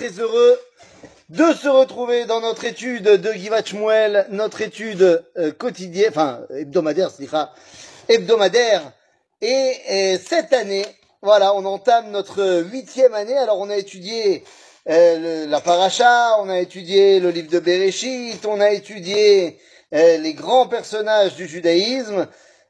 très heureux de se retrouver dans notre étude de Givat Shmuel, notre étude quotidienne, enfin hebdomadaire, hebdomadaire. Et cette année, voilà, on entame notre 8e année. Alors on a étudié la paracha, on a étudié le livre de Bereshit, on a étudié les grands personnages du judaïsme.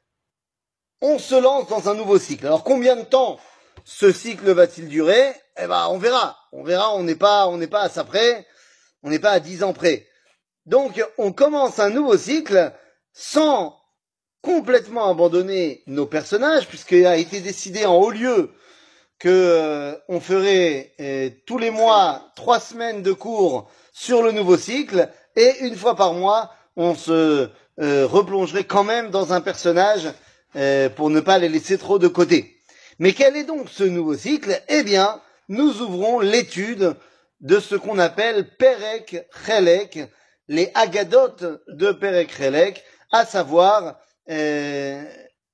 On se lance dans un nouveau cycle. Alors combien de temps ce cycle va-t-il durer? Eh ben, on verra. On verra. On n'est pas à ça près. On n'est pas à 10 ans près. Donc, on commence un nouveau cycle sans complètement abandonner nos personnages, puisqu'il a été décidé en haut lieu que on ferait tous les mois 3 semaines de cours sur le nouveau cycle, et une fois par mois, on se replongerait quand même dans un personnage pour ne pas les laisser trop de côté. Mais quel est donc ce nouveau cycle? Eh bien, nous ouvrons l'étude de ce qu'on appelle Perek Chelek, les Agadot de Perek Chelek, à savoir, on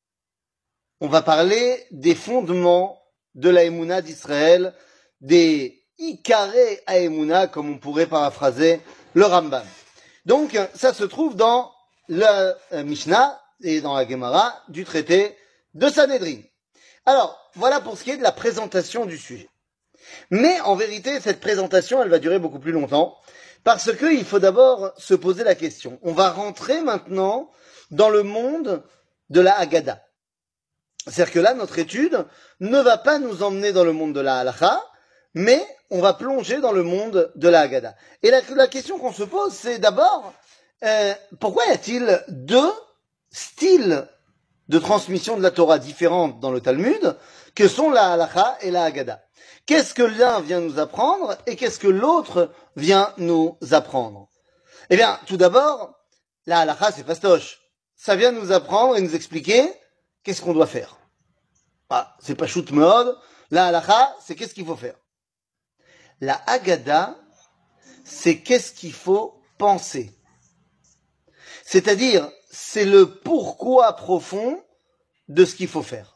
va parler des fondements de la Emouna d'Israël, des Ikaré Haemouna, comme on pourrait paraphraser le Rambam. Donc, ça se trouve dans la Mishnah et dans la Gemara du traité de Sanhedrin. Alors, voilà pour ce qui est de la présentation du sujet. Mais en vérité, cette présentation, elle va durer beaucoup plus longtemps, parce qu'il faut d'abord se poser la question. On va rentrer maintenant dans le monde de la Haggadah. C'est-à-dire que là, notre étude ne va pas nous emmener dans le monde de la Halacha, mais on va plonger dans le monde de la Haggadah. Et la question qu'on se pose, c'est d'abord, pourquoi y a-t-il deux styles de transmission de la Torah différentes dans le Talmud, que sont la Halacha et la Haggadah? Qu'est-ce que l'un vient nous apprendre et qu'est-ce que l'autre vient nous apprendre? Eh bien, tout d'abord, la Halacha, c'est fastoche. Ça vient nous apprendre et nous expliquer qu'est-ce qu'on doit faire. Ah, c'est pas shoot mode. La Halacha, c'est qu'est-ce qu'il faut faire. La Haggadah, c'est qu'est-ce qu'il faut penser. C'est-à-dire, c'est le pourquoi profond de ce qu'il faut faire.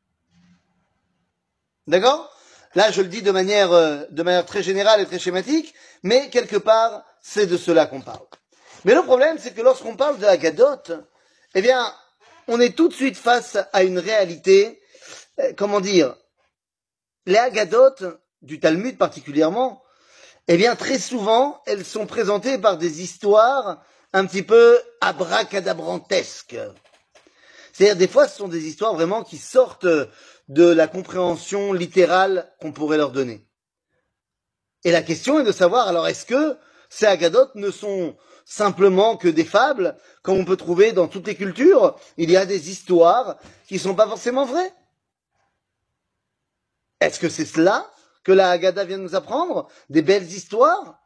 D'accord? Là, je le dis de manière très générale et très schématique, mais quelque part, c'est de cela qu'on parle. Mais le problème, c'est que lorsqu'on parle de Haggadot, eh bien, on est tout de suite face à une réalité, comment dire, les Haggadot, du Talmud particulièrement, eh bien, très souvent, elles sont présentées par des histoires un petit peu abracadabrantesques. C'est-à-dire, des fois, ce sont des histoires vraiment qui sortent de la compréhension littérale qu'on pourrait leur donner. Et la question est de savoir, alors, est-ce que ces Haggadot ne sont simplement que des fables, comme on peut trouver dans toutes les cultures? Il y a des histoires qui ne sont pas forcément vraies. Est-ce que c'est cela que la Haggadah vient nous apprendre? Des belles histoires?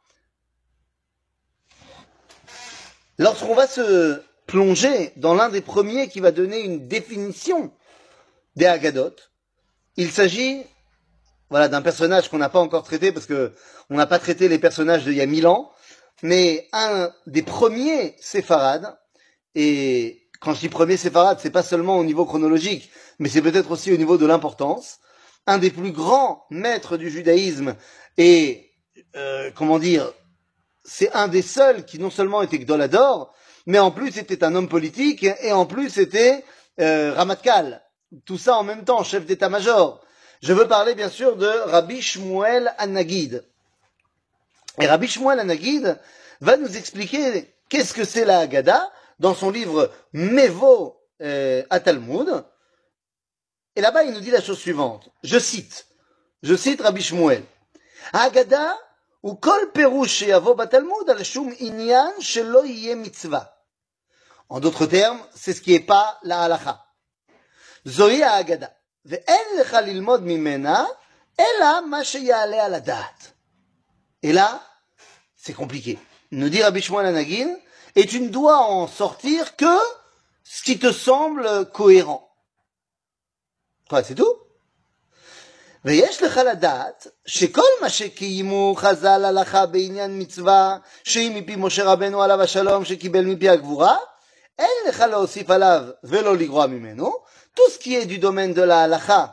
Lorsqu'on va se plonger dans l'un des premiers qui va donner une définition des Haggadot, il s'agit, voilà, d'un personnage qu'on n'a pas encore traité parce que on n'a pas traité les personnages d'il y a 1000 ans, mais un des premiers séfarades. Et quand je dis premier séfarade, c'est pas seulement au niveau chronologique, mais c'est peut-être aussi au niveau de l'importance. Un des plus grands maîtres du judaïsme et comment dire, c'est un des seuls qui non seulement était Gdolador, mais en plus était un homme politique et en plus était Ramatkal. Tout ça en même temps, chef d'état-major. Je veux parler bien sûr de Rabbi Shmuel HaNagid. Et Rabbi Shmuel HaNagid va nous expliquer qu'est-ce que c'est la Haggadah dans son livre Mevo HaTalmud. Et là-bas, il nous dit la chose suivante. Je cite Rabbi Shmuel. Haggadah הוא כל פירוש שיבוא בתלמוד על שום עניין שלא יהיה מצווה. En d'autres termes, c'est ce qui n'est pas la halacha. זוהי ההגדה, ואין לך ללמוד ממנה, אלא מה שיעלה על הדעת. Et là, c'est compliqué. Nous dit Rabbi Shmuel HaNagid, et tu ne dois en sortir que ce qui te semble cohérent. Quoi, c'est tout? ויש לך לדעת שכל מה שקיימו חז"ל הלכה בעניין מצווה שהיא מפי משה רבנו עליו השלום שקיבל מפי הגבורה, אין לך להוסיף עליו ולא לגרוע ממנו. Tout ce qui est du domaine de la halacha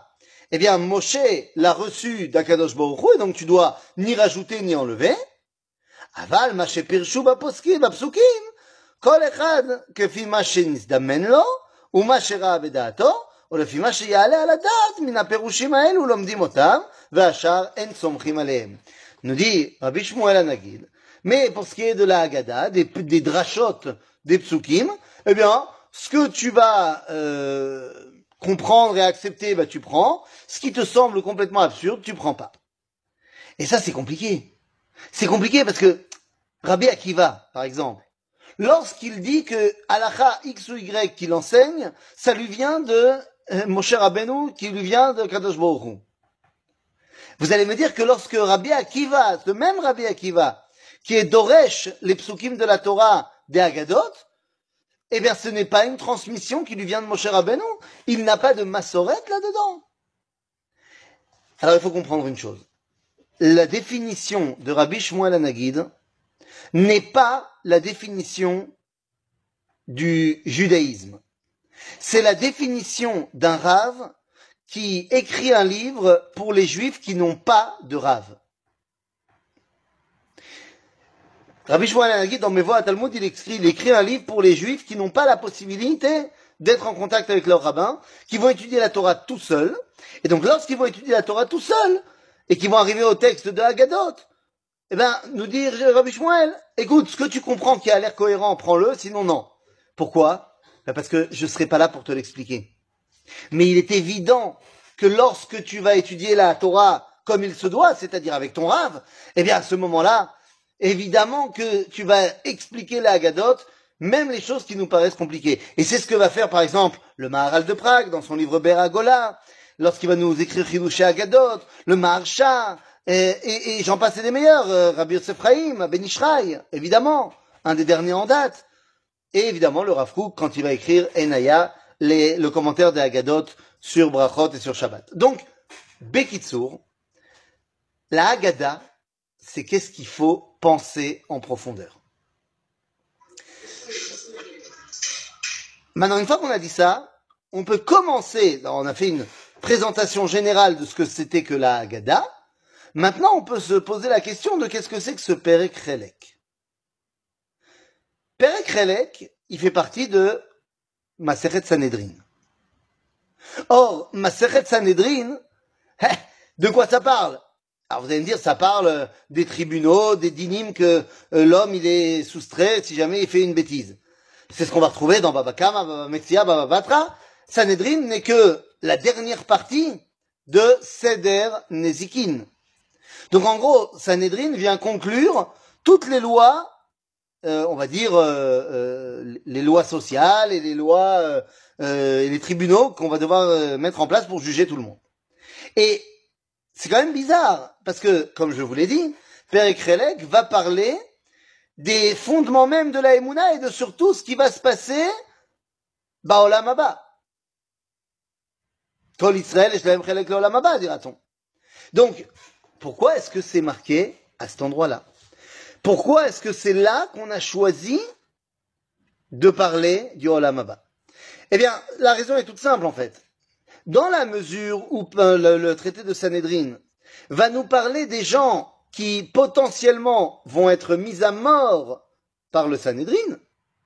eh bien, Moshe l'a reçu d'Akadosh Baruch Hu, et donc tu dois ni rajouter ni enlever. Aval, ma shepirshu bapskim, kol echad, kefi ma shenizdamen lo, ou ma shera bedaato, ou lefi ma sheyale al hadat, min haperushim haelu lomdim otam, ve'ashar en somchim alehem. Nous dit Rabbi Shmuel Hanagid, mais pour ce qui est de la Haggadah, des drashot, des psukim, eh bien, ce que tu vas comprendre et accepter, bah tu prends. Ce qui te semble complètement absurde, tu prends pas. Et ça, c'est compliqué. C'est compliqué parce que Rabbi Akiva, par exemple, lorsqu'il dit que halakha X ou Y qu'il enseigne, ça lui vient de Moshe Rabbeinu, qui lui vient de Kadosh Baruch Hu. Vous allez me dire que lorsque Rabbi Akiva, ce même Rabbi Akiva, qui est Doresh, les psukim de la Torah des Haggadot, eh bien, ce n'est pas une transmission qui lui vient de Moshe Rabbeinu. Il n'a pas de Massoret là-dedans. Alors, il faut comprendre une chose. La définition de Rabbi Shmuel Hanagid n'est pas la définition du judaïsme. C'est la définition d'un Rav qui écrit un livre pour les juifs qui n'ont pas de Rav. Rabbi Shmuel Hanagid, dans Mevoah Talmud, il écrit un livre pour les juifs qui n'ont pas la possibilité d'être en contact avec leur rabbin, qui vont étudier la Torah tout seuls. Et donc, lorsqu'ils vont étudier la Torah tout seuls, et qu'ils vont arriver au texte de Haggadot, eh ben, nous dire Rabbi Shmuel, écoute, ce que tu comprends qui a l'air cohérent, prends-le, sinon non. Pourquoi? Parce que je ne serai pas là pour te l'expliquer. Mais il est évident que lorsque tu vas étudier la Torah comme il se doit, c'est-à-dire avec ton Rav, eh bien, à ce moment-là, évidemment que tu vas expliquer la Haggadot, même les choses qui nous paraissent compliquées. Et c'est ce que va faire, par exemple, le Maharal de Prague, dans son livre Beragola, lorsqu'il va nous écrire Chidushei Haggadot, le Maharsha, et j'en passe des meilleurs, Rabbi Yosef Chaim, Ben Ishraï, évidemment, un des derniers en date. Et évidemment, le Rav Kook, quand il va écrire Enaya, le commentaire des Haggadot sur Brachot et sur Shabbat. Donc, Bekitsour, la Haggadah, c'est qu'est-ce qu'il faut penser en profondeur. Maintenant, une fois qu'on a dit ça, on peut commencer, on a fait une présentation générale de ce que c'était que la Haggadah. Maintenant, on peut se poser la question de qu'est-ce que c'est que ce Perek Chelek. Perek Chelek, il fait partie de Masechet Sanhedrin. Or, Masechet Sanhedrin, de quoi ça parle? Alors vous allez me dire, ça parle des tribunaux, des dynimes que l'homme il est soustrait si jamais il fait une bêtise. C'est ce qu'on va retrouver dans Baba Kama, Baba Metzia, Baba Batra. Sanhedrin n'est que la dernière partie de Seder Nezikin. Donc en gros, Sanhedrin vient conclure toutes les lois, on va dire les lois sociales et les lois et les tribunaux qu'on va devoir mettre en place pour juger tout le monde. Et c'est quand même bizarre, parce que, comme je vous l'ai dit, Perek Chelek va parler des fondements même de la Emouna et de surtout ce qui va se passer Ba'olam Haba. Kol Israël et Shleim Chelek Le'olam Haba, dira-t-on. Donc, pourquoi est-ce que c'est marqué à cet endroit-là? Pourquoi est-ce que c'est là qu'on a choisi de parler du Olam Haba? Eh bien, la raison est toute simple, en fait. Dans la mesure où le traité de Sanhedrin va nous parler des gens qui potentiellement vont être mis à mort par le Sanhedrin,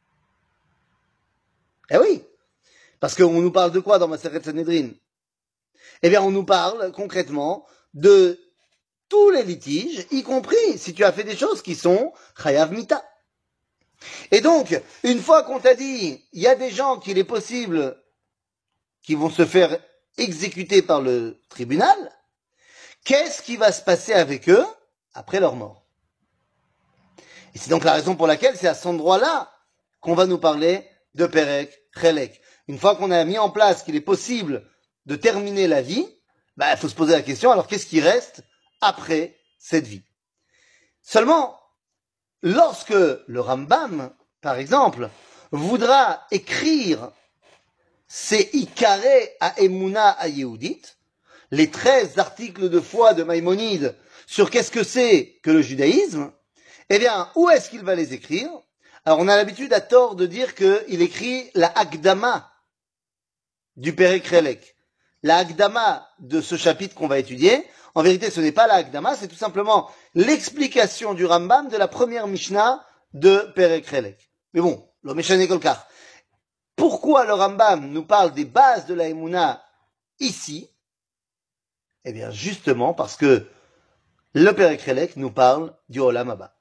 eh oui, parce qu'on nous parle de quoi dans Masechet Sanhedrin? Eh bien, on nous parle concrètement de tous les litiges, y compris si tu as fait des choses qui sont Chayav Mita. Et donc, une fois qu'on t'a dit, il y a des gens qu'il est possible qui vont se faire exécutés par le tribunal, qu'est-ce qui va se passer avec eux après leur mort? Et c'est donc la raison pour laquelle c'est à cet endroit-là qu'on va nous parler de Perek Chelek. Une fois qu'on a mis en place qu'il est possible de terminer la vie, il faut se poser la question, alors qu'est-ce qui reste après cette vie? Seulement, lorsque le Rambam, par exemple, voudra écrire c'est Ikaré à Emouna à Yehudit, les 13 articles de foi de Maïmonide sur qu'est-ce que c'est que le judaïsme, eh bien, où est-ce qu'il va les écrire? Alors, on a l'habitude à tort de dire qu'il écrit la Hakdama du Perek Chelek, la Hakdama de ce chapitre qu'on va étudier, en vérité, ce n'est pas la Hakdama, c'est tout simplement l'explication du Rambam de la première Mishnah de Perek Relek. Mais bon, le Meshane Kolkar. Pourquoi le Rambam nous parle des bases de la Emouna ici? Eh bien, justement parce que le Perek Relek nous parle du Olam Haba.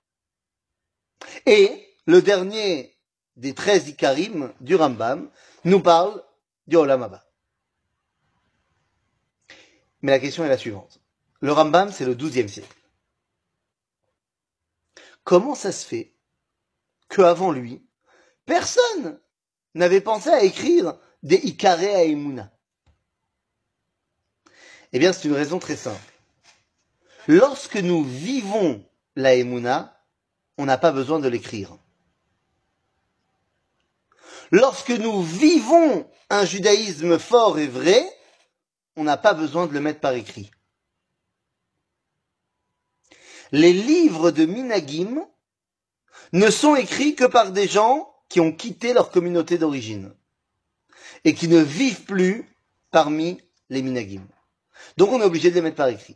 Et le dernier des 13 Ikarim du Rambam nous parle du Olam Haba. Mais la question est la suivante. Le Rambam, c'est le XIIe siècle. Comment ça se fait qu'avant lui, personne n'avait pensé à écrire des Ikaré à Emouna? Eh bien, c'est une raison très simple. Lorsque nous vivons la Emouna, on n'a pas besoin de l'écrire. Lorsque nous vivons un judaïsme fort et vrai, on n'a pas besoin de le mettre par écrit. Les livres de Minagim ne sont écrits que par des gens qui ont quitté leur communauté d'origine et qui ne vivent plus parmi les Minagim. Donc on est obligé de les mettre par écrit.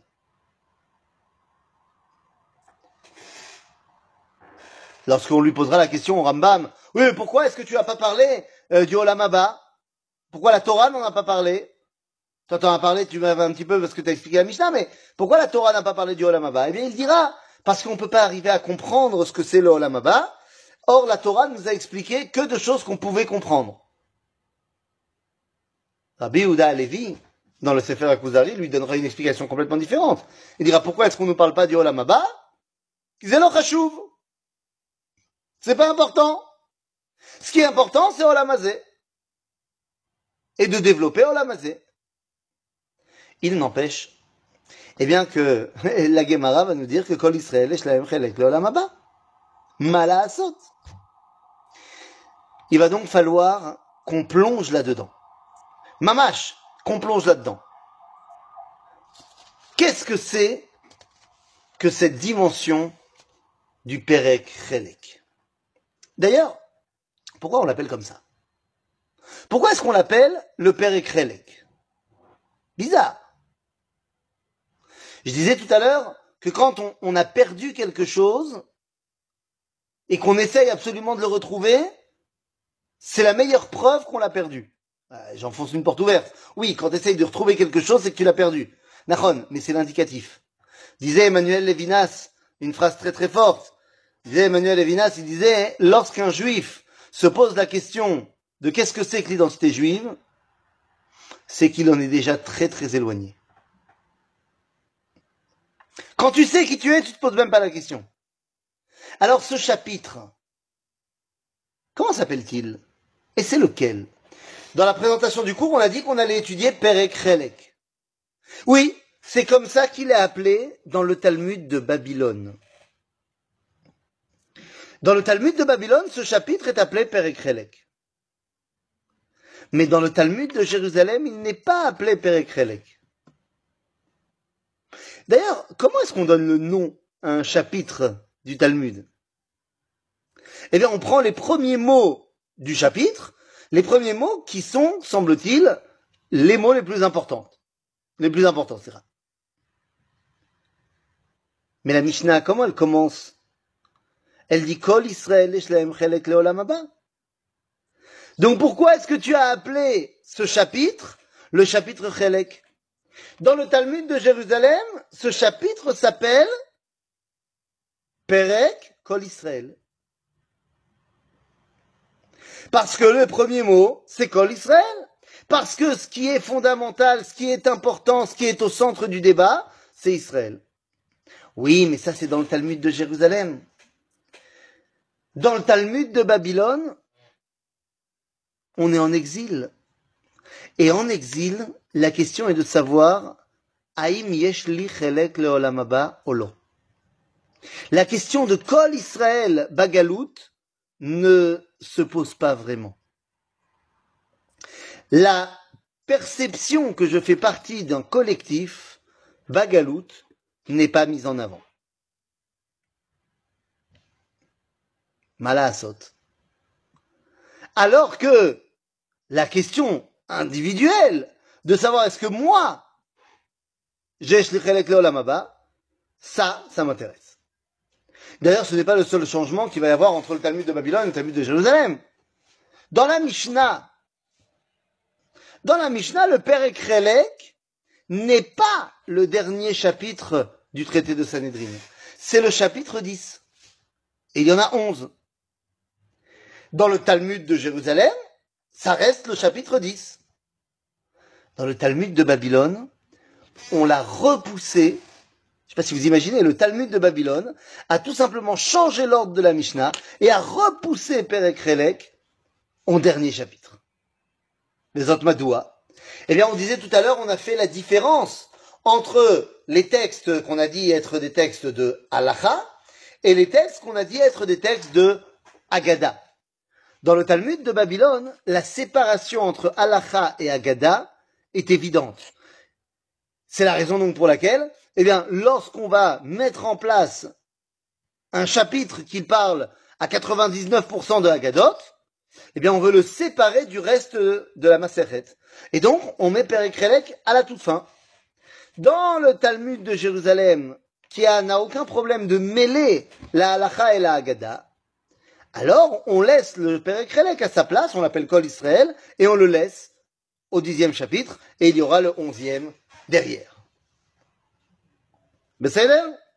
Lorsqu'on lui posera la question au Rambam, oui, mais pourquoi est-ce que tu n'as pas parlé du Olam Haba? Pourquoi la Torah n'en a pas parlé? Toi, t'en as parlé, tu m'avais un petit peu parce que tu as expliqué la Mishnah, mais pourquoi la Torah n'a pas parlé du Olam Haba? Eh bien, il dira, parce qu'on ne peut pas arriver à comprendre ce que c'est le Olam Haba. Or, la Torah nous a expliqué que de choses qu'on pouvait comprendre. Rabbi Yehuda Halevi, dans le Sefer HaKuzari, lui donnera une explication complètement différente. Il dira, pourquoi est-ce qu'on ne nous parle pas du Olam Haba? C'est lo chashuv. C'est pas important. Ce qui est important, c'est Olam Hazeh. Et de développer Olam Hazeh. Il n'empêche, eh bien que la Gemara va nous dire que Kol Israël yesh lahem chelek le'olam haba. Ma la'asot. Il va donc falloir qu'on plonge là-dedans. Mamash, qu'on plonge là-dedans. Qu'est-ce que c'est que cette dimension du Perek Chelek? D'ailleurs, pourquoi on l'appelle comme ça? Pourquoi est-ce qu'on l'appelle le Perek Chelek? Bizarre. Je disais tout à l'heure que quand on a perdu quelque chose et qu'on essaye absolument de le retrouver, c'est la meilleure preuve qu'on l'a perdu. J'enfonce une porte ouverte. Oui, quand tu essayes de retrouver quelque chose, c'est que tu l'as perdu. Nachon, mais c'est l'indicatif. Disait Emmanuel Levinas, une phrase très très forte. Disait Emmanuel Levinas, il disait, lorsqu'un juif se pose la question de qu'est-ce que c'est que l'identité juive, c'est qu'il en est déjà très très éloigné. Quand tu sais qui tu es, tu te poses même pas la question. Alors ce chapitre, comment s'appelle-t-il? Et c'est lequel? Dans la présentation du cours, on a dit qu'on allait étudier Perek Chelek. Oui, c'est comme ça qu'il est appelé dans le Talmud de Babylone. Dans le Talmud de Babylone, ce chapitre est appelé Perek Chelek. Mais dans le Talmud de Jérusalem, il n'est pas appelé Perek Chelek. D'ailleurs, comment est-ce qu'on donne le nom à un chapitre du Talmud? Eh bien, on prend les premiers mots du chapitre, les premiers mots qui sont, semble-t-il, les mots les plus importants. Les plus importants, c'est ça. Mais la Mishnah, comment elle commence? Elle dit Kol Israël yesh lahem chelek le'olam haba. Donc pourquoi est-ce que tu as appelé ce chapitre le chapitre Chelek? Dans le Talmud de Jérusalem, ce chapitre s'appelle Perek Kol Israël. Parce que le premier mot, c'est Kol Israël. Parce que ce qui est fondamental, ce qui est important, ce qui est au centre du débat, c'est Israël. Oui, mais ça c'est dans le Talmud de Jérusalem. Dans le Talmud de Babylone, on est en exil. Et en exil, la question est de savoir Haïm yesh li chelek le'olam haba ou lo. La question de Kol Israël Bagalout ne se pose pas vraiment. La perception que je fais partie d'un collectif Bagalout n'est pas mise en avant. Malasot. Alors que la question individuelle de savoir est-ce que moi, j'ai shlichelek leolam haba, ça m'intéresse. D'ailleurs, ce n'est pas le seul changement qu'il va y avoir entre le Talmud de Babylone et le Talmud de Jérusalem. Dans la Mishnah, le Perek Chelek n'est pas le dernier chapitre du traité de Sanhédrin. C'est le chapitre 10. Et il y en a 11. Dans le Talmud de Jérusalem, ça reste le chapitre 10. Dans le Talmud de Babylone, on l'a repoussé. Je ne sais pas si vous imaginez, le Talmud de Babylone a tout simplement changé l'ordre de la Mishnah et a repoussé Perek Chelek en dernier chapitre. Les autres Madoua. Eh bien, on disait tout à l'heure, on a fait la différence entre les textes qu'on a dit être des textes de Halacha et les textes qu'on a dit être des textes de Haggadah. Dans le Talmud de Babylone, la séparation entre Halacha et Haggadah est évidente. C'est la raison donc pour laquelle, eh bien, lorsqu'on va mettre en place un chapitre qui parle à 99% de Haggadot, eh bien, on veut le séparer du reste de la Maseret. Et donc, on met Perek Chelek à la toute fin. Dans le Talmud de Jérusalem, qui n'a aucun problème de mêler la Halacha et la Haggadah, alors on laisse le Perek Chelek à sa place, on l'appelle Kol Israël, et on le laisse au 10e chapitre, et il y aura le 11e derrière. Besséder?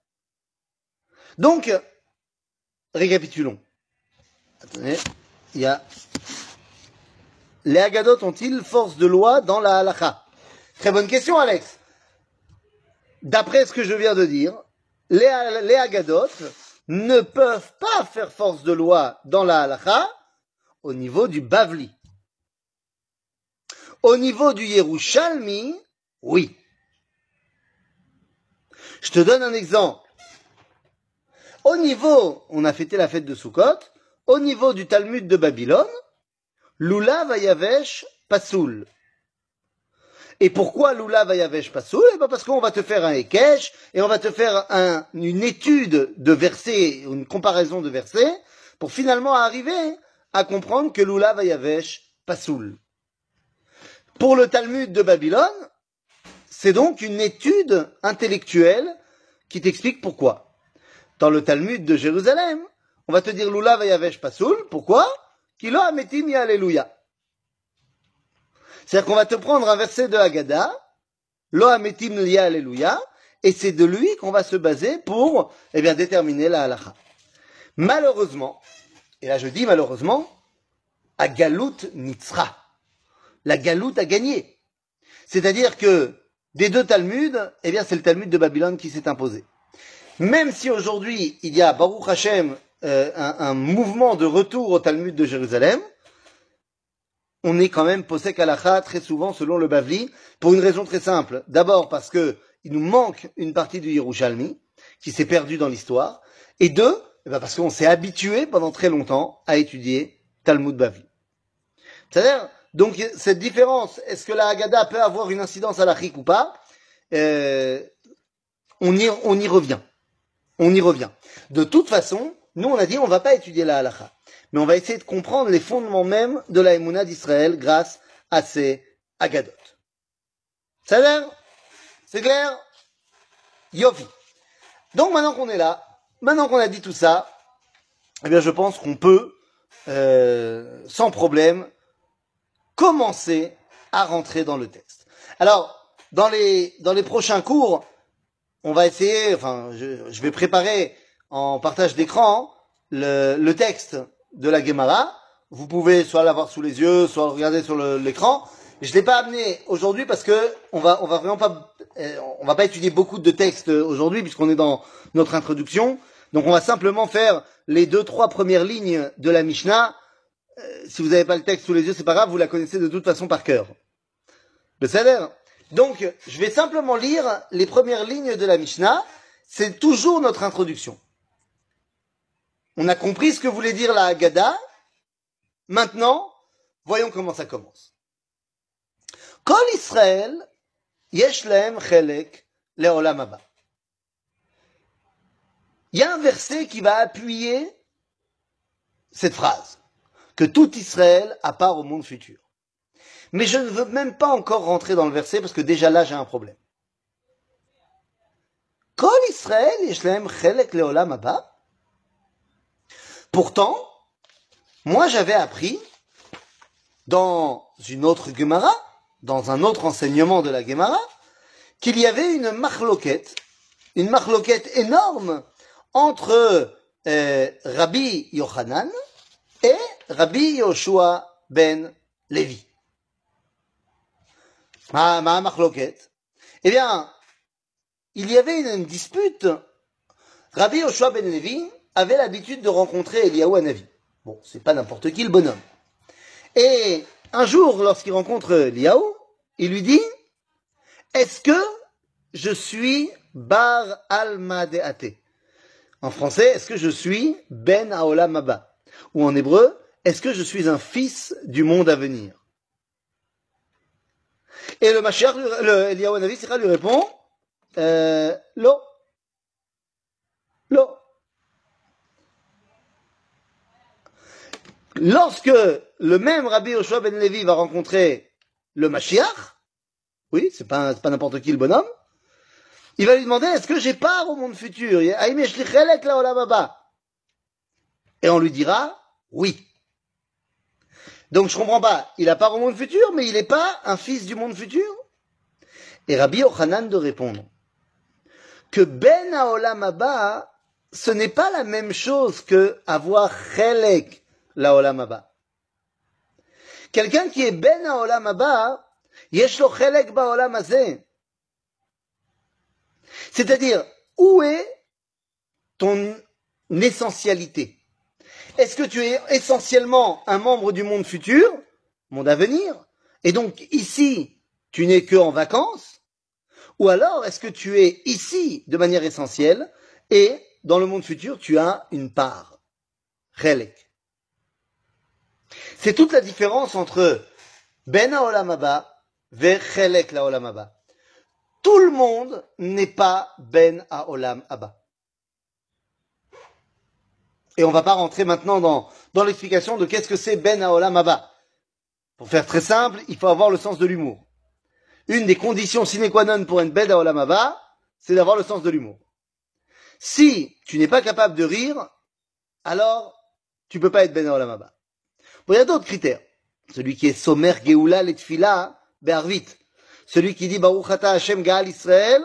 Donc, récapitulons. Attendez, il y a... Les Haggadot ont-ils force de loi dans la Halacha? Très bonne question, Alex. D'après ce que je viens de dire, les Haggadot ne peuvent pas faire force de loi dans la Halacha au niveau du Bavli. Au niveau du Yerushalmi, oui. Je te donne un exemple. Au niveau, on a fêté la fête de Sukkot, au niveau du Talmud de Babylone, Lulav Hayavesh Pasoul. Et pourquoi Lulav Hayavesh Pasoul? Eh bien parce qu'on va te faire un Hekesh, et on va te faire une étude de versets, une comparaison de versets, pour finalement arriver à comprendre que Lulav Hayavesh Pasoul. Pour le Talmud de Babylone, c'est donc une étude intellectuelle qui t'explique pourquoi. Dans le Talmud de Jérusalem, on va te dire Lulav Hayavesh Pasoul. Pourquoi? Kilo Ametim Ya Alléluia. C'est-à-dire qu'on va te prendre un verset de Haggadah, Lo Ametim Ya Alléluia, et c'est de lui qu'on va se baser pour, eh bien, déterminer la halacha. Malheureusement, et là je dis malheureusement, Agalout Nitzra. La galoute a gagné. C'est-à-dire que des deux Talmuds, eh bien, c'est le Talmud de Babylone qui s'est imposé. Même si aujourd'hui, il y a, Baruch Hashem, un mouvement de retour au Talmud de Jérusalem, on est quand même posek halacha très souvent selon le Bavli, pour une raison très simple. D'abord parce que il nous manque une partie du Yerushalmi, qui s'est perdue dans l'histoire, et deux, eh bien parce qu'on s'est habitué pendant très longtemps à étudier Talmud Bavli. C'est-à-dire, donc, cette différence, est-ce que la Haggadah peut avoir une incidence halachique ou pas? On y revient. On y revient. De toute façon, nous on a dit on va pas étudier la halacha, mais on va essayer de comprendre les fondements même de la Emouna d'Israël grâce à ces Haggadot. Ça a l'air? C'est clair? Yofi. Donc maintenant qu'on est là, maintenant qu'on a dit tout ça, eh bien je pense qu'on peut, sans problème, commencer à rentrer dans le texte. Alors, dans les prochains cours, on va essayer, enfin, je vais préparer en partage d'écran le texte de la Gemara. Vous pouvez soit l'avoir sous les yeux, soit le regarder sur l'écran. Je l'ai pas amené aujourd'hui parce que on va vraiment pas, on va pas étudier beaucoup de textes aujourd'hui puisqu'on est dans notre introduction. Donc on va simplement faire les 2-3 premières lignes de la Mishnah. Si vous n'avez pas le texte sous les yeux, c'est pas grave, vous la connaissez de toute façon par cœur. Le salaire. Donc, je vais simplement lire les premières lignes de la Mishnah. C'est toujours notre introduction. On a compris ce que voulait dire la Haggadah. Maintenant, voyons comment ça commence. Kol Israël, yesh lahem chelek leolam haba. Il y a un verset qui va appuyer cette phrase. Que tout Israël a part au monde futur. Mais je ne veux même pas encore rentrer dans le verset parce que déjà là j'ai un problème. Kol Israël yesh lahem chelek leolam haba. Pourtant, moi j'avais appris dans une autre Gemara, dans un autre enseignement de la Gemara, qu'il y avait une marloquette énorme entre Rabbi Yochanan et Rabbi Yoshua ben Levi. Ma marloquette. Eh bien, il y avait une dispute. Rabbi Yoshua ben Levi avait l'habitude de rencontrer Eliyahu Hanavi. Bon, c'est pas n'importe qui le bonhomme. Et un jour, lorsqu'il rencontre Eliyahu, il lui dit, est-ce que je suis Bar Alma Deate? En français, est-ce que je suis Ben Haolam Haba? Ou en hébreu, est-ce que je suis un fils du monde à venir? Et le Mashiach, le Eliyahu Hanavi, lui répond, Lo. Lo. Lorsque le même Rabbi Yoshua ben Levi va rencontrer le Mashiach, oui, c'est pas n'importe qui le bonhomme, il va lui demander, est-ce que j'ai part au monde futur? Et on lui dira, oui. Donc je comprends pas, il a part au monde futur, mais il n'est pas un fils du monde futur? Et Rabbi Yochanan de répondre que Ben Haolam Haba, ce n'est pas la même chose que avoir Chelek Laolam Haba. Quelqu'un qui est Ben Haolam Haba, yesh lo Chelek Baolam Hazeh. C'est-à-dire, où est ton essentialité? Est-ce que tu es essentiellement un membre du monde futur, monde à venir, et donc ici, tu n'es que en vacances? Ou alors, est-ce que tu es ici de manière essentielle, et dans le monde futur, tu as une part? Chelek. C'est toute la différence entre Ben Haolam Haba ve Chelek Laolam Haba. Tout le monde n'est pas Ben Haolam Haba. Et on ne va pas rentrer maintenant dans l'explication de qu'est-ce que c'est Ben Haolam Haba. Pour faire très simple, il faut avoir le sens de l'humour. Une des conditions sine qua non pour être Ben Haolam Haba, c'est d'avoir le sens de l'humour. Si tu n'es pas capable de rire, alors tu ne peux pas être Ben Haolam Haba. Bon, il y a d'autres critères. Celui qui est Somer Geoula Letfila Be'arvit. Celui qui dit Baruch Ata Hashem Gaal Israël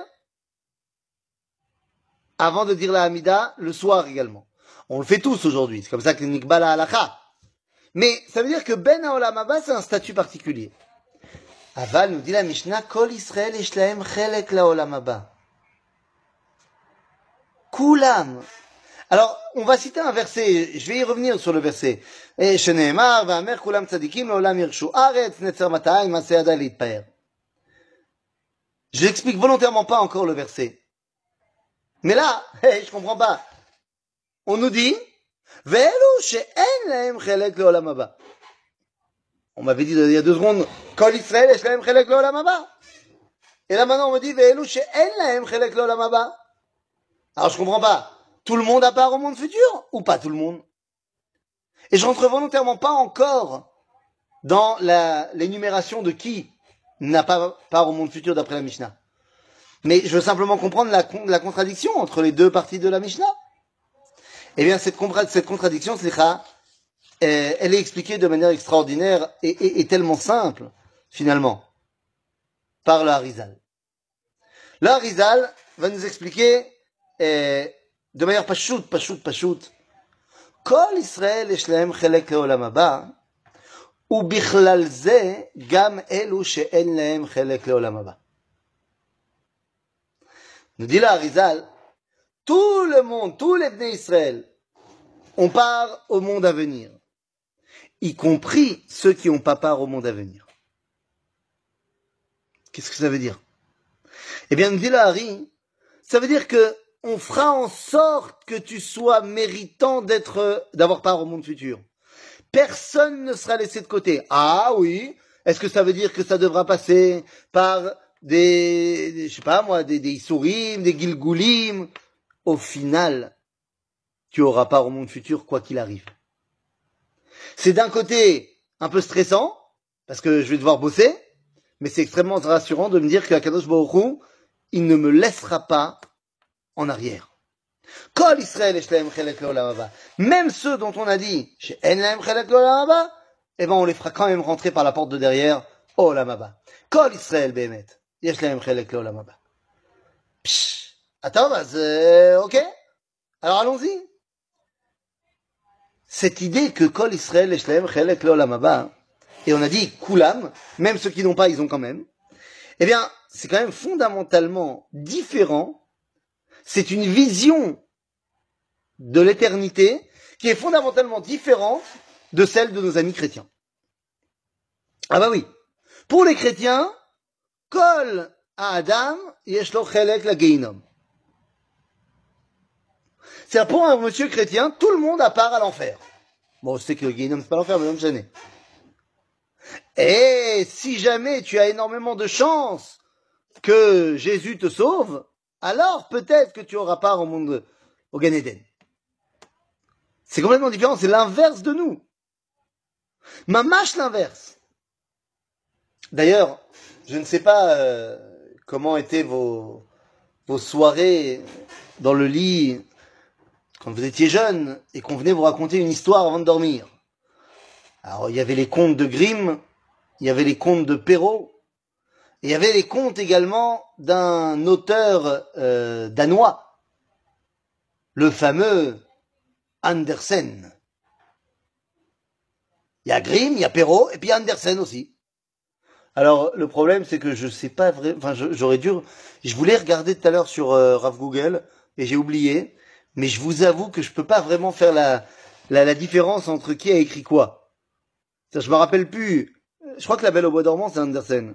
avant de dire la Hamida le soir également. On le fait tous aujourd'hui. C'est comme ça que les Nikbala Halacha. Mais ça veut dire que Ben Haolam Haba, c'est un statut particulier. Aval nous dit la Mishnah, Kol Israël yesh lahem chelek laolam haba. Kulam. Alors, on va citer un verset, je vais y revenir sur le verset. Et Sheneemar, Va'amer kulam tzadikim laolam yirshu aretz netzer mata'im maseh yadai litpaer. Je n'explique volontairement pas encore le verset. Mais là, je comprends pas. On nous dit, Ve'elu she'en lahem chelek laolam haba. On m'avait dit il y a 2 secondes, Kol Israël yesh lahem chelek laolam haba. Et là maintenant on me dit, Ve'elu she'en lahem chelek laolam haba. Alors je comprends pas. Tout le monde a part au monde futur ou pas tout le monde? Et je rentre volontairement pas encore dans l'énumération de qui n'a pas part au monde futur d'après la Mishnah. Mais je veux simplement comprendre la contradiction entre les deux parties de la Mishnah. Eh bien, cette contradiction, elle est expliquée de manière extraordinaire et tellement simple, finalement, par le Harizal. Le Harizal va nous expliquer de manière pachout. Kol Israël yesh lahem chelek leolam haba, ובכלל זה גם אלו שאין להם חלק לעולם הבא. Nous dit là Harizal, tout le monde, tous les Bnei Israël, on part au monde à venir, y compris ceux qui n'ont pas part au monde à venir. Qu'est-ce que ça veut dire? Eh bien, nous dit là Hari, ça veut dire que on fera en sorte que tu sois méritant d'avoir part au monde futur. Personne ne sera laissé de côté. Ah oui, est-ce que ça veut dire que ça devra passer par je sais pas moi, des Issourim, des Gilgoulim? Au final, tu auras part au monde futur quoi qu'il arrive. C'est d'un côté un peu stressant, parce que je vais devoir bosser, mais c'est extrêmement rassurant de me dire que Akadosh Baruch Hu, il ne me laissera pas en arrière. Kol Israël et Shleim Chelek Leolam Haba. Même ceux dont on a dit, chez En Lahem Chelek Leolam Haba, eh ben, on les fera quand même rentrer par la porte de derrière, Olam Haba. Kol Israël Behemet. Yesh Lahem Chelek Leolam Haba. Psh. Attends, bah, ok. Alors allons-y. Cette idée que Kol Israël et Shleim Chelek Leolam Haba, et on a dit Kulam, même ceux qui n'ont pas, ils ont quand même, eh bien, c'est quand même fondamentalement différent. C'est une vision de l'éternité qui est fondamentalement différente de celle de nos amis chrétiens. Ah bah oui. Pour les chrétiens, Kol Adam yesh lo chelek la Geinom. C'est pour un monsieur chrétien, tout le monde a part à l'enfer. Bon, je sais que le Geinom c'est pas l'enfer, mais non, jamais. Et si jamais tu as énormément de chance que Jésus te sauve, alors peut-être que tu auras part au monde, au Gan Eden. C'est complètement différent, c'est l'inverse de nous. Mamash l'inverse. D'ailleurs, je ne sais pas comment étaient vos soirées dans le lit quand vous étiez jeune et qu'on venait vous raconter une histoire avant de dormir. Alors, il y avait les contes de Grimm, il y avait les contes de Perrault, et il y avait les contes également d'un auteur danois, le fameux Andersen. Il y a Grimm, il y a Perrault, et puis Andersen aussi. Alors, le problème, c'est que je sais pas vraiment, enfin, j'aurais dû, je voulais regarder tout à l'heure sur Rav Google, et j'ai oublié, mais je vous avoue que je peux pas vraiment faire la différence entre qui a écrit quoi. Je me rappelle plus, je crois que La Belle au Bois dormant, c'est Andersen.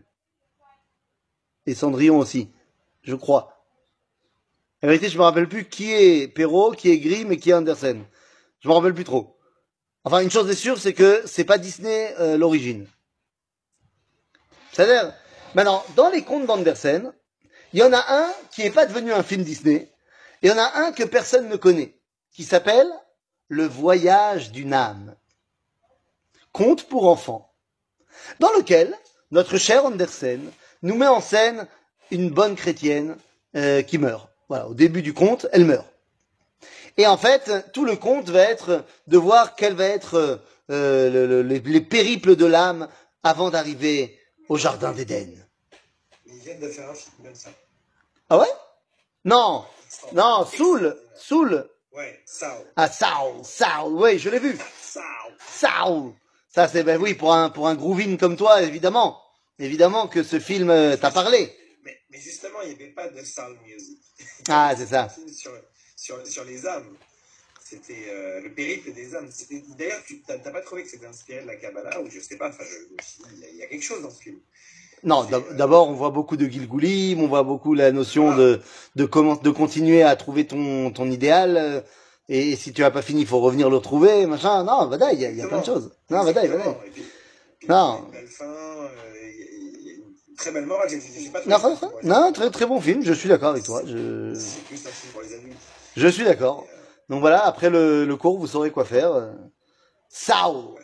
Et Cendrillon aussi, je crois. En vérité, je me rappelle plus qui est Perrault, qui est Grimm et qui est Andersen. Je me rappelle plus trop. Enfin, une chose est sûre, c'est que c'est pas Disney l'origine. C'est-à-dire, maintenant, dans les contes d'Andersen, il y en a un qui n'est pas devenu un film Disney, et il y en a un que personne ne connaît, qui s'appelle Le Voyage d'une âme. Conte pour enfants. Dans lequel, notre cher Andersen nous met en scène une bonne chrétienne qui meurt. Voilà, au début du conte, elle meurt. Et en fait, tout le conte va être de voir quels va être les périples de l'âme avant d'arriver au jardin d'Éden. Ils viennent de faire un film comme ça. Ah ouais? Non, non, Soul. Ouais, Sao. Ah, Saul, oui, je l'ai vu. Sao. Saul. Ça, c'est, ben oui, pour un groovin comme toi, évidemment. Évidemment que ce film t'a parlé. Mais justement, il n'y avait pas de soul music. Ah, c'est ça. Sur les âmes. C'était le périple des âmes. D'ailleurs, tu n'as pas trouvé que c'était inspiré de la Kabbalah ou je sais pas, enfin, il y a quelque chose dans ce film. Non, d'abord, on voit beaucoup de Gilgulim, on voit beaucoup la notion de continuer à trouver ton idéal. Et si tu as pas fini, il faut revenir le retrouver, machin. Non, Vadaï, il y a plein de choses. Non, Vadaï. Non. Une belle fin, une très belle morale. J'ai pas Non, trouvé ça. non, très bon film, je suis d'accord avec toi. C'est plus un film pour les adultes. Je suis d'accord. Donc voilà, après le cours, vous saurez quoi faire. Sao.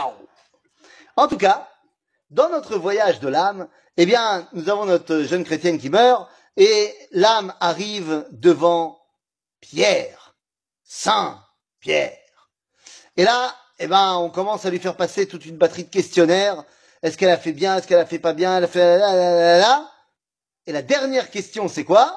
En tout cas, dans notre voyage de l'âme, eh bien, nous avons notre jeune chrétienne qui meurt, et l'âme arrive devant Pierre, Saint Pierre. Et là, eh ben, on commence à lui faire passer toute une batterie de questionnaires. Est-ce qu'elle a fait bien? Est-ce qu'elle a fait pas bien? Elle a fait là. Et la dernière question, c'est quoi?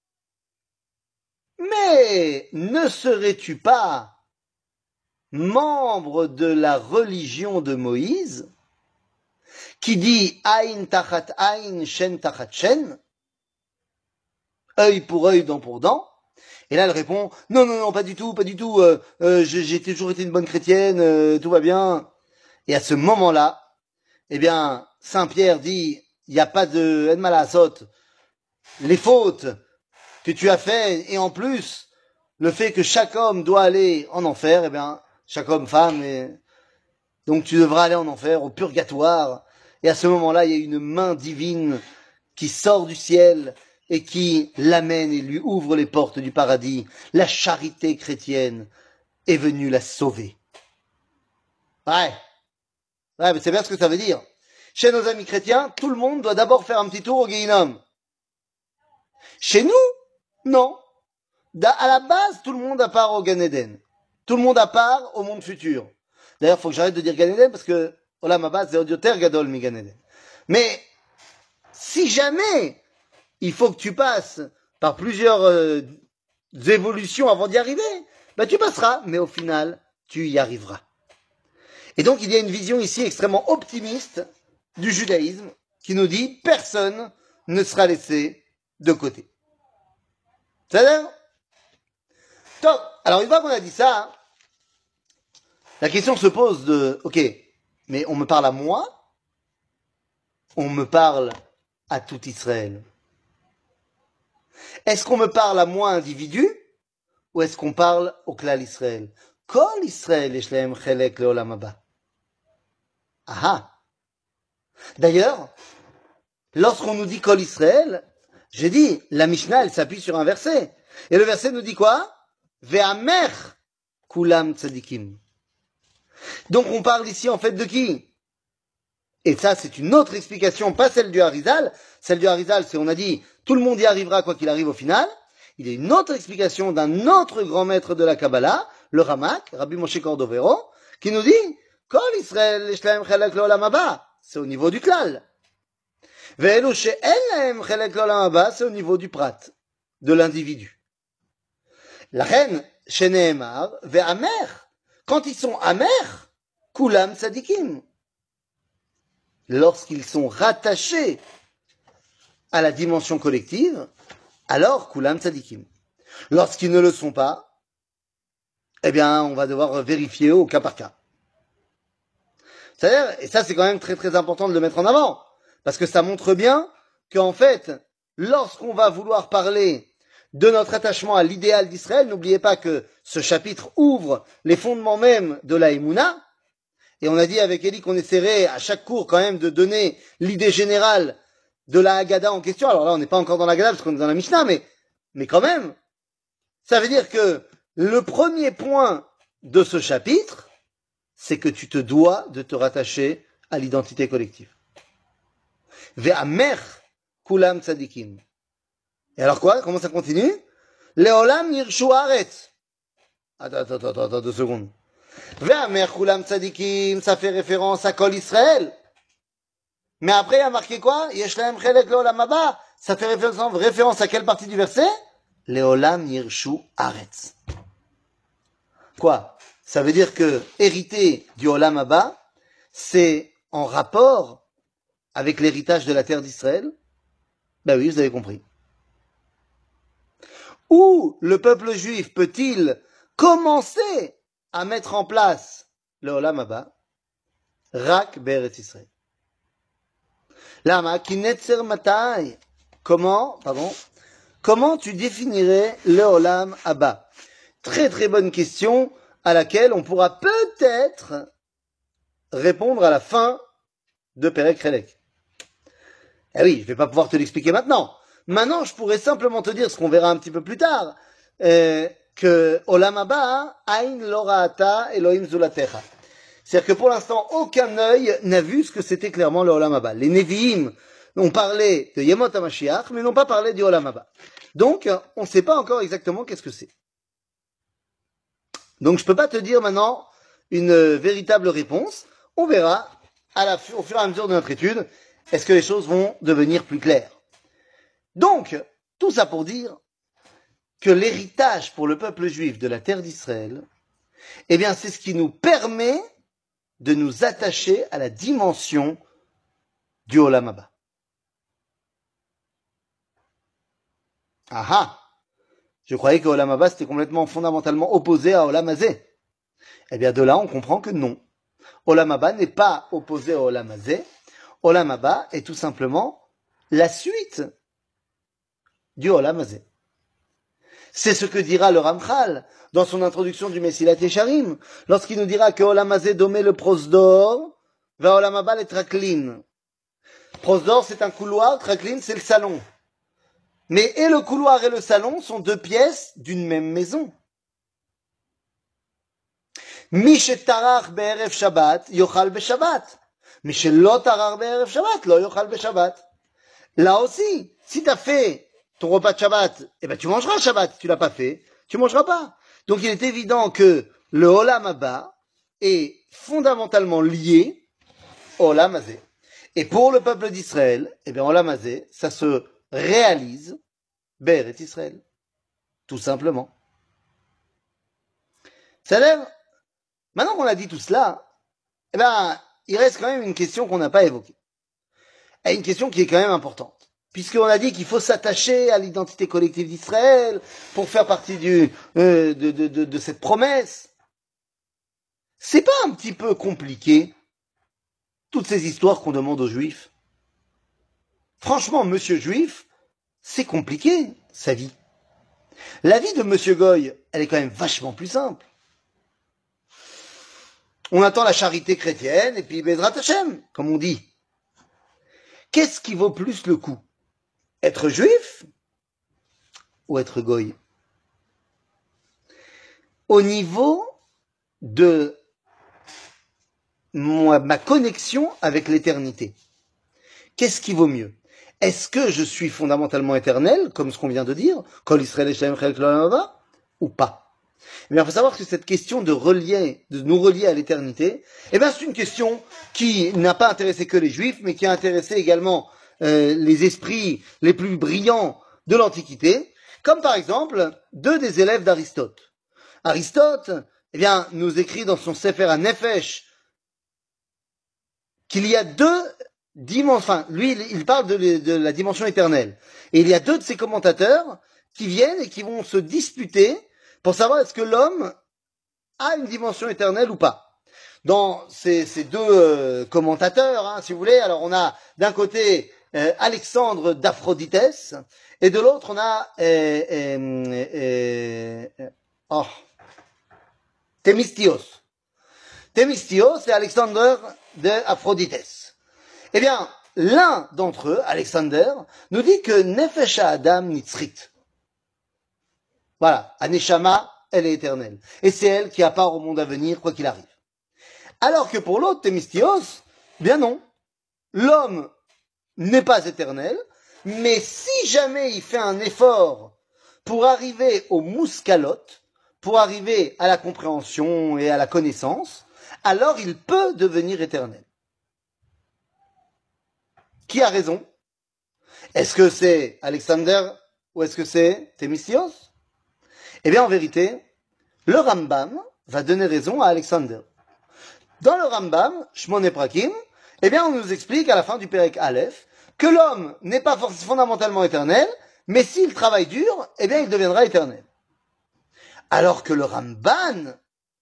Mais ne serais-tu pas membre de la religion de Moïse, qui dit Aïn tachat aïn, shen tachat shen, œil pour œil, dent pour dent? Et là, elle répond non, pas du tout. J'ai toujours été une bonne chrétienne, tout va bien. Et à ce moment-là, eh bien, Saint Pierre dit il n'y a pas de en malasot, les fautes que tu as fait, et en plus le fait que chaque homme doit aller en enfer, eh bien, chaque homme, femme, et donc tu devras aller en enfer, au purgatoire. Et à ce moment-là, il y a une main divine qui sort du ciel et qui l'amène et lui ouvre les portes du paradis. La charité chrétienne est venue la sauver. Ouais, mais c'est bien ce que ça veut dire. Chez nos amis chrétiens, tout le monde doit d'abord faire un petit tour au Guéhinom. Chez nous, non. À la base, tout le monde a part au Gan Eden. Tout le monde a part au monde futur. D'ailleurs, il faut que j'arrête de dire Gan Eden parce que Olam Haba, c'est Odioter Gadol mi Gan Eden. Mais si jamais il faut que tu passes par plusieurs évolutions avant d'y arriver, bah tu passeras, mais au final, tu y arriveras. Et donc, il y a une vision ici extrêmement optimiste du judaïsme qui nous dit personne ne sera laissé de côté. C'est-à-dire top. Alors, une fois qu'on a dit ça, la question se pose de, ok, mais on me parle à moi, on me parle à tout Israël. Est-ce qu'on me parle à moi individu, ou est-ce qu'on parle au klal Israël? Kol Israël yesh lahem chelek leolam haba. Ah. D'ailleurs, lorsqu'on nous dit Kol Israël, j'ai dit, la Mishnah, elle s'appuie sur un verset. Et le verset nous dit quoi? Ve'amer kulam tzadikim. Donc on parle ici en fait de qui? Et ça, c'est une autre explication, pas celle du Harizal. Celle du Harizal, c'est on a dit, tout le monde y arrivera quoi qu'il arrive au final. Il y a une autre explication d'un autre grand maître de la Kabbalah, le Ramak, Rabbi Moshe Cordovero, qui nous dit, Kol Israël yesh lahem chelek leolam haba. C'est au niveau du klal. Ve'elu she'en lahem chelek leolam haba, c'est au niveau du prat, de l'individu. La reine, sheneemar, ve'amer. Quand ils sont amers, kulam tzadikim. Lorsqu'ils sont rattachés à la dimension collective, alors kulam tzadikim. Lorsqu'ils ne le sont pas, eh bien, on va devoir vérifier au cas par cas. C'est-à-dire, et ça c'est quand même très très important de le mettre en avant, parce que ça montre bien qu'en fait, lorsqu'on va vouloir parler de notre attachement à l'idéal d'Israël, n'oubliez pas que ce chapitre ouvre les fondements même de la Emouna, et on a dit avec Eli qu'on essaierait à chaque cours quand même de donner l'idée générale de la Haggadah en question. Alors là, on n'est pas encore dans la Haggadah parce qu'on est dans la Mishnah, mais quand même, ça veut dire que le premier point de ce chapitre, c'est que tu te dois de te rattacher à l'identité collective. Ve'amer kulam tzadikim. Et alors quoi? Comment ça continue? Leolam yirshu haaretz. Attends, 2 secondes. Ve'amer kulam tzadikim, ça fait référence à Kol Israël. Mais après, il y a marqué quoi? Yesh lahem chelek leolam haba. Ça fait référence à quelle partie du verset? Leolam yirshu haaretz. Quoi? Ça veut dire que hériter du Olam Haba, c'est en rapport avec l'héritage de la terre d'Israël? Ben oui, vous avez compris. Où le peuple juif peut-il commencer à mettre en place le Olam Haba? Rak be'eretz Israël. Lama kinetzer matai. Comment tu définirais le Olam Haba? Très très bonne question à laquelle on pourra peut-être répondre à la fin de Perek Relek. Eh oui, je vais pas pouvoir te l'expliquer maintenant. Maintenant, je pourrais simplement te dire ce qu'on verra un petit peu plus tard, que Olam Haba, Ain lo ra'ata Elohim zulatecha. C'est-à-dire que pour l'instant, aucun œil n'a vu ce que c'était clairement le Olam Haba. Les Nevi'im ont parlé de Yemot HaMashiach, mais n'ont pas parlé du Olam Haba. Donc, on ne sait pas encore exactement qu'est-ce que c'est. Donc, je peux pas te dire maintenant une véritable réponse. On verra au fur et à mesure de notre étude, est-ce que les choses vont devenir plus claires. Donc, tout ça pour dire que l'héritage pour le peuple juif de la terre d'Israël, eh bien, c'est ce qui nous permet de nous attacher à la dimension du Olam Haba. Ah! Je croyais que Olam Haba c'était complètement fondamentalement opposé à Olam Hazé. Eh bien, de là, on comprend que non. Olam Haba n'est pas opposé à Olam Hazé. Olam Haba est tout simplement la suite du Olam Hazé. C'est ce que dira le Ramchal dans son introduction du Mesilat Yesharim, lorsqu'il nous dira que Olam Hazé domé le prosdor, va Olam Haba le traklin. Prosdor, c'est un couloir, traklin, c'est le salon. Mais et le couloir et le salon sont 2 pièces d'une même maison. Mi shetarach be'erev Shabbat, yochal be'Shabbat. Mais chez l'otarar be'erev Shabbat, lo yochal be'Shabbat. Là aussi, si tu as fait ton repas de Shabbat, eh ben tu mangeras Shabbat. Si tu l'as pas fait, tu mangeras pas. Donc il est évident que le Olam Haba est fondamentalement lié au Olam Hazé. Et pour le peuple d'Israël, eh bien Olam Hazé, ça se réalise Be'eretz Israël. Tout simplement. C'est-à-dire, maintenant qu'on a dit tout cela, eh ben, il reste quand même une question qu'on n'a pas évoquée. Et une question qui est quand même importante. Puisqu'on a dit qu'il faut s'attacher à l'identité collective d'Israël pour faire partie de cette promesse. C'est pas un petit peu compliqué, toutes ces histoires qu'on demande aux Juifs? Franchement, monsieur Juif, c'est compliqué, sa vie. La vie de monsieur Goy, elle est quand même vachement plus simple. On attend la charité chrétienne et puis Bezrat Hashem, comme on dit. Qu'est-ce qui vaut plus le coup? Être juif ou être goy? Au niveau de ma connexion avec l'éternité, qu'est-ce qui vaut mieux? Est-ce que je suis fondamentalement éternel, comme ce qu'on vient de dire, Kol Israël Shem Chel Kol, ou pas? Eh bien, il faut savoir que cette question de nous relier à l'éternité, eh bien, c'est une question qui n'a pas intéressé que les Juifs, mais qui a intéressé également les esprits les plus brillants de l'Antiquité, comme par exemple deux des élèves d'Aristote. Aristote, eh bien, nous écrit dans son Sefer HaNefesh qu'il y a deux dimensions, enfin, lui, il parle de la dimension éternelle. Et il y a deux de ses commentateurs qui viennent et qui vont se disputer pour savoir est-ce que l'homme a une dimension éternelle ou pas. Dans ces deux commentateurs, hein, si vous voulez, alors on a d'un côté Alexandre d'Aphroditès et de l'autre on a Thémistios. Thémistios et Alexandre d'Aphroditès. Eh bien, l'un d'entre eux, Alexander, nous dit que Nefesh Adam Nitzrit. Voilà, Aneshama, elle est éternelle. Et c'est elle qui a part au monde à venir, quoi qu'il arrive. Alors que pour l'autre, Thémistios, bien non. L'homme n'est pas éternel, mais si jamais il fait un effort pour arriver au mouscalote, pour arriver à la compréhension et à la connaissance, alors il peut devenir éternel. Qui a raison? Est-ce que c'est Alexander ou est-ce que c'est Thémistios? Eh bien, en vérité, le Rambam va donner raison à Alexander. Dans le Rambam, Shmone Prakim, eh bien, on nous explique à la fin du Pérek Aleph que l'homme n'est pas fondamentalement éternel, mais s'il travaille dur, eh bien, il deviendra éternel. Alors que le Ramban,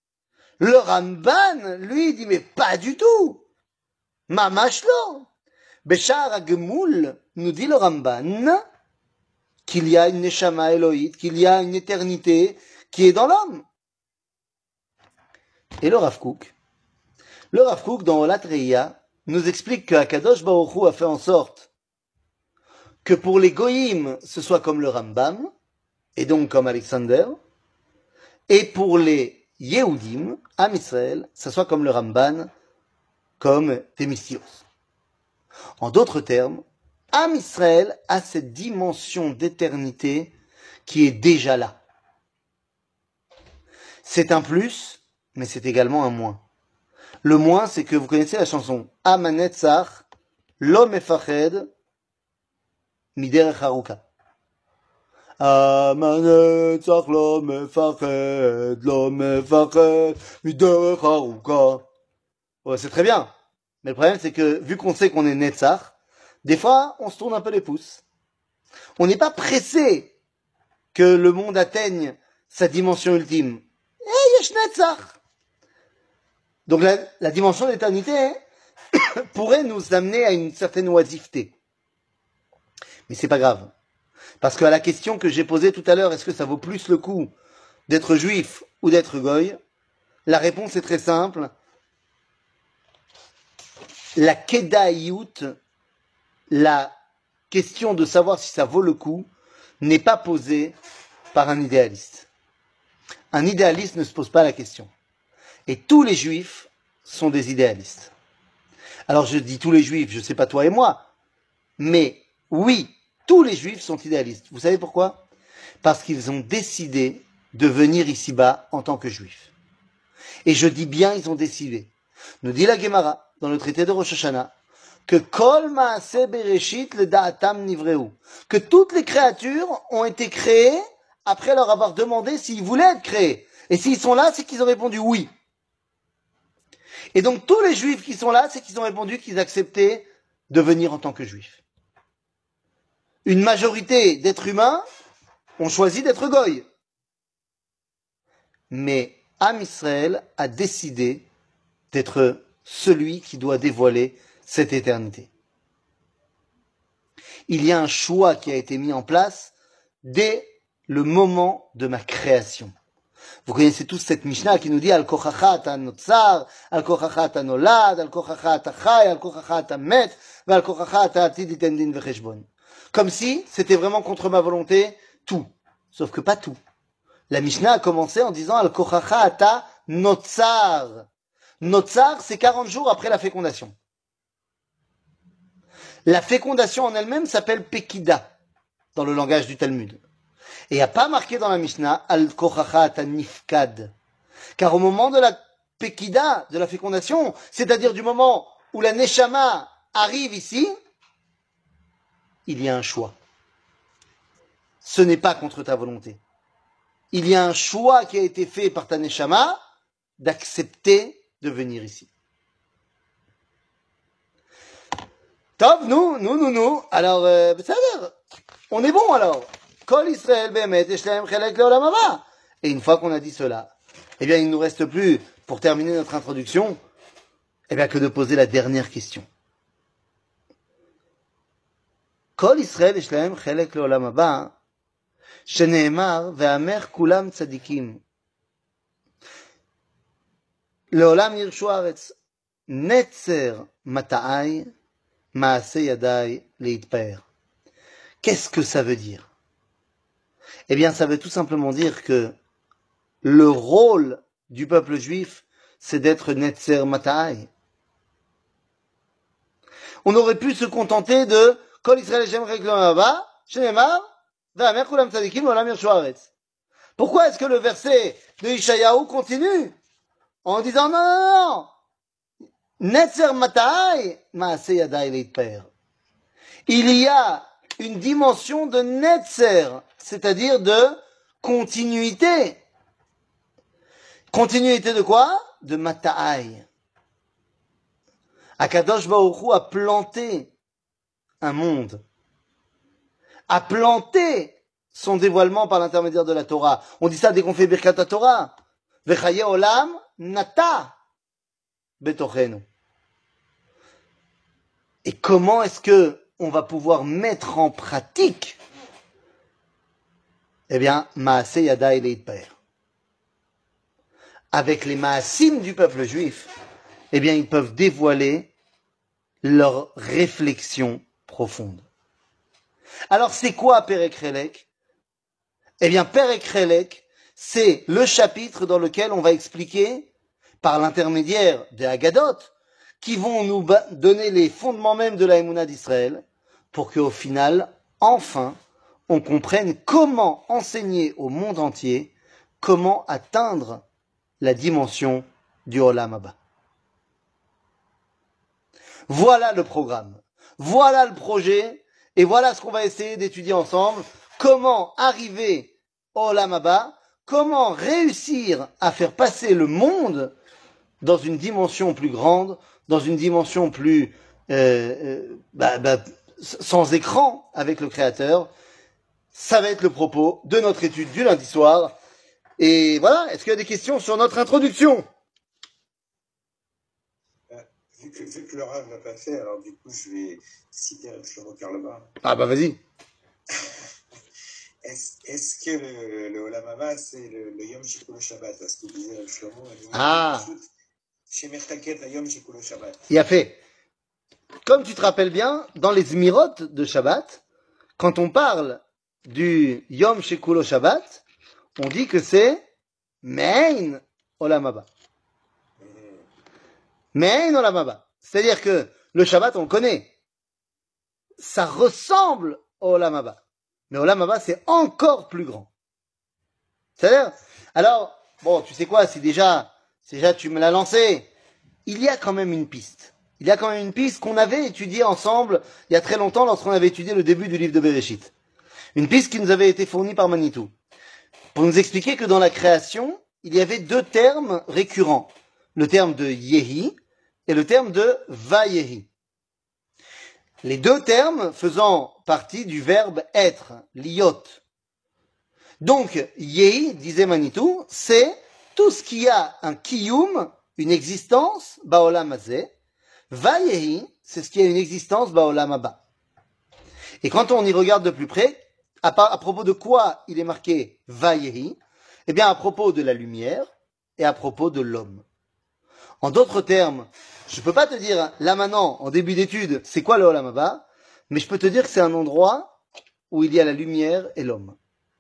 lui, dit, mais pas du tout. Mamashlo. Beshar Agmoul, nous dit le Ramban, qu'il y a une Neshama Elohit, qu'il y a une éternité qui est dans l'homme. Et le Rav Kook, dans Olat Reia, nous explique que Akadosh Baruch Hu a fait en sorte que pour les Goïm, ce soit comme le Rambam, et donc comme Alexander, et pour les Yehudim, Am Israël, ce soit comme le Ramban, comme Thémistios. En d'autres termes, Am Israël a cette dimension d'éternité qui est déjà là. C'est un plus, mais c'est également un moins. Le moins, c'est que vous connaissez la chanson Am Hanetzach, Lo Mefached, Miderech Haruka. Am Hanetzach, Lo Mefached, Miderech Haruka. Ouais, c'est très bien. Mais le problème, c'est que, vu qu'on sait qu'on est Netzach, des fois, on se tourne un peu les pouces. On n'est pas pressé que le monde atteigne sa dimension ultime. Yesh Netzach. Donc la dimension d'éternité pourrait nous amener à une certaine oisiveté. Mais c'est pas grave. Parce qu'à la question que j'ai posée tout à l'heure, est-ce que ça vaut plus le coup d'être juif ou d'être goy? La réponse est très simple. La kedaïout, la question de savoir si ça vaut le coup, n'est pas posée par un idéaliste. Un idéaliste ne se pose pas la question. Et tous les juifs sont des idéalistes. Alors je dis tous les juifs, je sais pas toi et moi, mais oui, tous les juifs sont idéalistes. Vous savez pourquoi? Parce qu'ils ont décidé de venir ici-bas en tant que juifs. Et je dis bien, ils ont décidé. Nous dit la Gemara, dans le traité de Rosh Hashanah, que Kol Maaseh Bereshit le Da'atam Nivreu, que toutes les créatures ont été créées après leur avoir demandé s'ils voulaient être créés. Et s'ils sont là, c'est qu'ils ont répondu oui. Et donc tous les juifs qui sont là, c'est qu'ils ont répondu qu'ils acceptaient de venir en tant que juifs. Une majorité d'êtres humains ont choisi d'être goy. Mais Am Israël a décidé d'être celui qui doit dévoiler cette éternité. Il y a un choix qui a été mis en place dès le moment de ma création. Vous connaissez tous cette Mishnah qui nous dit Al kochacha ata notzar, Al kochacha ata nolad, Al kochacha ata chai, Al kochacha ata met, Al kochacha ata atid iten din vecheshbon. Comme si c'était vraiment contre ma volonté tout. Sauf que pas tout. La Mishnah a commencé en disant Al kochacha ata notzar. Notzar, c'est 40 jours après la fécondation. La fécondation en elle-même s'appelle Pekida, dans le langage du Talmud. Et il n'y a pas marqué dans la Mishnah Al kochacha ata nifkad. Car au moment de la Pekida, de la fécondation, c'est-à-dire du moment où la Neshama arrive ici, il y a un choix. Ce n'est pas contre ta volonté. Il y a un choix qui a été fait par ta Neshama d'accepter de venir ici. Top, nous. Alors, on est bon alors. Kol Israël be'emet yeshlahem chelek le'olam haba. Et une fois qu'on a dit cela, eh bien, il ne nous reste plus, pour terminer notre introduction, eh bien, que de poser la dernière question. Kol Israël yeshlahem chelek le'olam haba, שנאמר, והמר כולם צדיקים. לעולם ירשו הארץ. נצר מטעי, מעשה ידיי להתפאר. Qu'est-ce que ça veut dire? Eh bien, ça veut tout simplement dire que le rôle du peuple juif, c'est d'être Netzer Mataï. On aurait pu se contenter de Kol Israël Shem Reklom Haba, Shenemar, Va'amer Kulam Tzadikim, Olam Yershu Haaretz. Pourquoi est-ce que le verset de Ishayahu continue en disant non, Netzer Mataï, Maase Yadai Leitper. Il y a une dimension de Netzer, c'est-à-dire de continuité. Continuité de quoi? De Mataï. Akadosh Baruch Hu a planté un monde, a planté son dévoilement par l'intermédiaire de la Torah. On dit ça dès qu'on fait Birkat Torah. Vechaye Olam Nata Betochenu. Et comment est-ce que on va pouvoir mettre en pratique? Eh bien, Maase Yadai Leitper. Avec les Maasim du peuple juif, eh bien, ils peuvent dévoiler leur réflexion profonde. Alors, c'est quoi Perek Relek? Eh bien, Perek Relek, c'est le chapitre dans lequel on va expliquer, par l'intermédiaire des Haggadot, qui vont nous donner les fondements même de la Emouna d'Israël, pour qu'au final, enfin, on comprenne comment enseigner au monde entier, comment atteindre la dimension du Olam Haba. Voilà le programme, voilà le projet, et voilà ce qu'on va essayer d'étudier ensemble. Comment arriver au Olam Haba, comment réussir à faire passer le monde dans une dimension plus grande, dans une dimension plus sans écran avec le Créateur. Ça va être le propos de notre étude du lundi soir. Et voilà, est-ce qu'il y a des questions sur notre introduction? Vu que le Rav l'a pas fait, alors du coup, je vais citer Shlomo Karlova. Ah bah vas-y. Est-ce que le Olam Haba, c'est le Yom Shekulo Shabbat? Parce que disait Shlomo, chez Mertaket, le Yom Shekulo Shabbat. Il a fait. Comme tu te rappelles bien, dans les Zmirot de Shabbat, quand on parle du Yom Shekulo Shabbat, on dit que c'est Mein Olam Haba. Mein Olam Haba. C'est-à-dire que le Shabbat, on le connaît. Ça ressemble au Olam Haba. Mais Olam Haba, c'est encore plus grand. C'est-à-dire, alors, bon, tu sais quoi, si déjà tu me l'as lancé, il y a quand même une piste. Il y a quand même une piste qu'on avait étudiée ensemble il y a très longtemps lorsqu'on avait étudié le début du livre de Bereshit. Une piste qui nous avait été fournie par Manitou. Pour nous expliquer que dans la création, il y avait deux termes récurrents. Le terme de Yehi et le terme de Vayehi. Les deux termes faisant partie du verbe être, liot. Donc, Yehi, disait Manitou, c'est tout ce qui a un kiyum, une existence, baolam hazeh. Vayehi, c'est ce qui a une existence, baolam haba. Et quand on y regarde de plus près, à propos de quoi il est marqué Vayehi? Eh bien, à propos de la lumière et à propos de l'homme. En d'autres termes, je peux pas te dire, là maintenant, en début d'étude, c'est quoi le Olam Haba, mais je peux te dire que c'est un endroit où il y a la lumière et l'homme.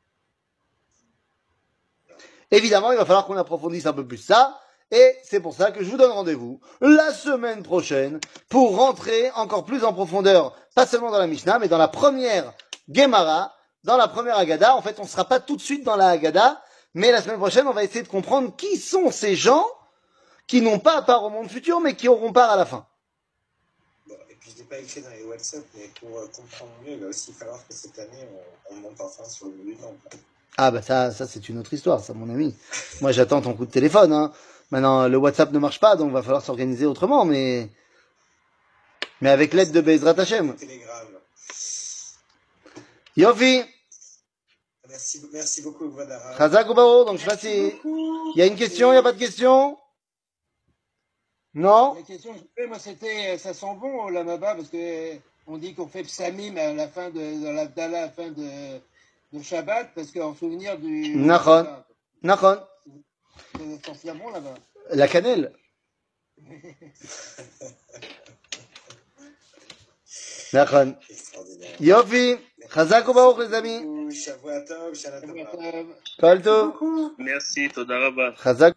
Évidemment, il va falloir qu'on approfondisse un peu plus ça, et c'est pour ça que je vous donne rendez-vous la semaine prochaine pour rentrer encore plus en profondeur, pas seulement dans la Mishnah, mais dans la première Gemara, dans la première Haggadah. En fait, on ne sera pas tout de suite dans la Haggadah, mais la semaine prochaine, on va essayer de comprendre qui sont ces gens qui n'ont pas part au monde futur, mais qui auront part à la fin. Bon, et puis je ne l'ai pas écrit dans les WhatsApp, mais pour comprendre mieux, il va aussi falloir que cette année, on monte enfin sur le mur du temple. Ah bah ça c'est une autre histoire, ça mon ami. Moi j'attends ton coup de téléphone. Hein. Maintenant le WhatsApp ne marche pas, donc il va falloir s'organiser autrement, mais avec l'aide de Bezrat Hashem. Yofi. Merci beaucoup, Gvadara. Chazak ou Bao, donc je sais pas si il y a une question, il y a pas de question. Non. La question que je fais, moi, c'était, ça sent bon, la Maba, parce que on dit qu'on fait Psamim à la fin de l'Abdallah, à la fin de Shabbat, parce qu'en souvenir du. Nachon. Nachon. Ça sent bon là-bas. La cannelle. Nachon. Yofi. Chazak ou Bao, les amis. Shavua Tov, Shana Tova. Kol Tov. Merci, Toda Rabba. Chazak.